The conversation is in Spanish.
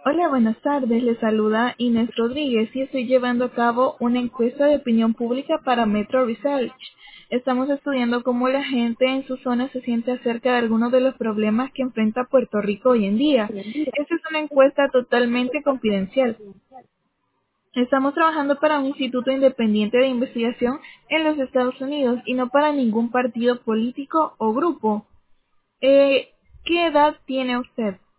Hola, buenas tardes. Les saluda Inés Rodríguez y estoy llevando a cabo una encuesta de opinión pública para Metro Research. Estamos estudiando cómo la gente en su zona se siente acerca de algunos de los problemas que enfrenta Puerto Rico hoy en día. Esta es una encuesta totalmente confidencial. Estamos trabajando para un instituto independiente de investigación en los Estados Unidos y no para ningún partido político o grupo. ¿Qué edad tiene usted?